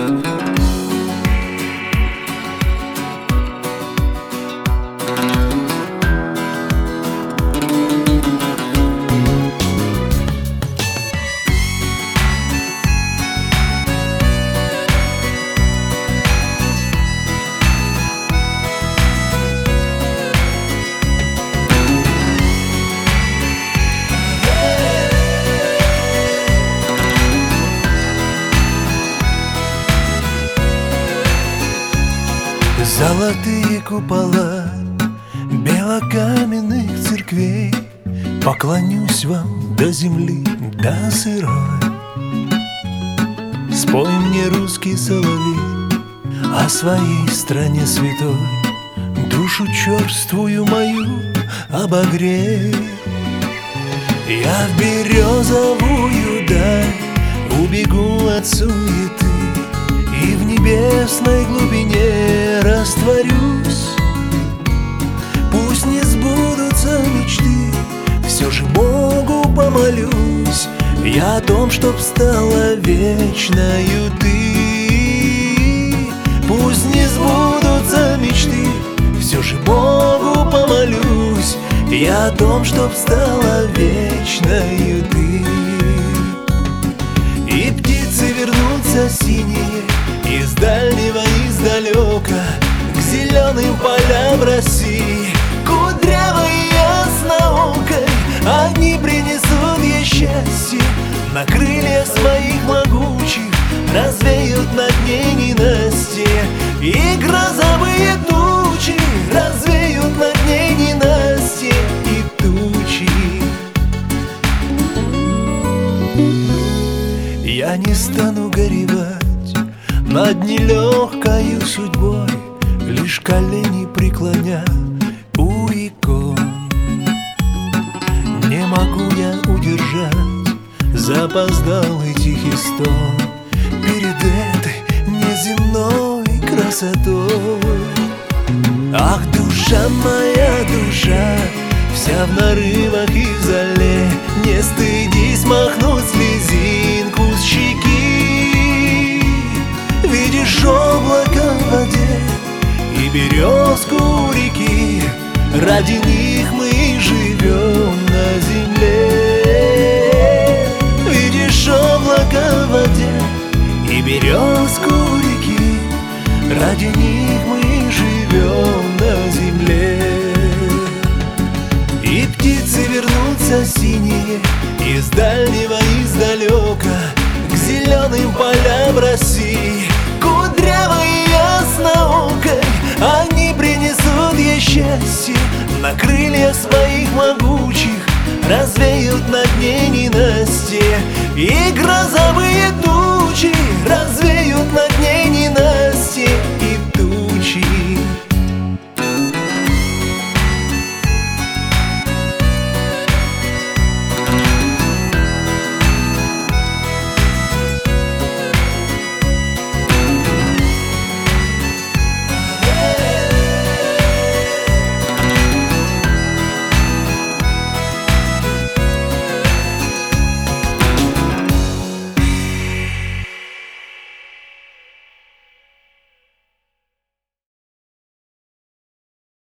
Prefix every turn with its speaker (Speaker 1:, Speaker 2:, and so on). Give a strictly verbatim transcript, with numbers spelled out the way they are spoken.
Speaker 1: Золотые купола белокаменных церквей, поклонюсь вам до земли, до сырой. Спой мне, русский соловей, о своей стране святой, душу черствую мою обогрей. Я в березовую даль убегу от суеты и в небесной глубине растворюсь. Пусть не сбудутся мечты, все же Богу помолюсь я о том, чтоб стала вечною ты. Пусть не сбудутся мечты, все же Богу помолюсь я о том, чтоб стала вечною ты. И птицы вернутся синие из дальнего, издалека, к зеленым полям России, кудрявой и ясноокой. Они принесут ей счастье, на крыльях своих могучих развеют над ней ненастье. И грозовые тучи развеют над ней ненастье и тучи. Я не стану горевать над нелегкою судьбой, лишь колени преклоня у икон. Не могу я удержать запоздалый тихий стон перед этой неземной красотой. Ах, душа моя, душа, вся в нарывах и в зале, не стыдись махнуть слезинку с щеки. Видишь облако в воде и березку у реки, ради них мы и живем на земле. Видишь облако в воде и березку у реки, ради них мы и живем на земле. И птицы вернутся синие из дальнего, издалека, к зеленым полям России, кудрявой и ясноокой. Они принесут ей счастье, на крыльях своих могучих развеют над ней ненастье. И гроза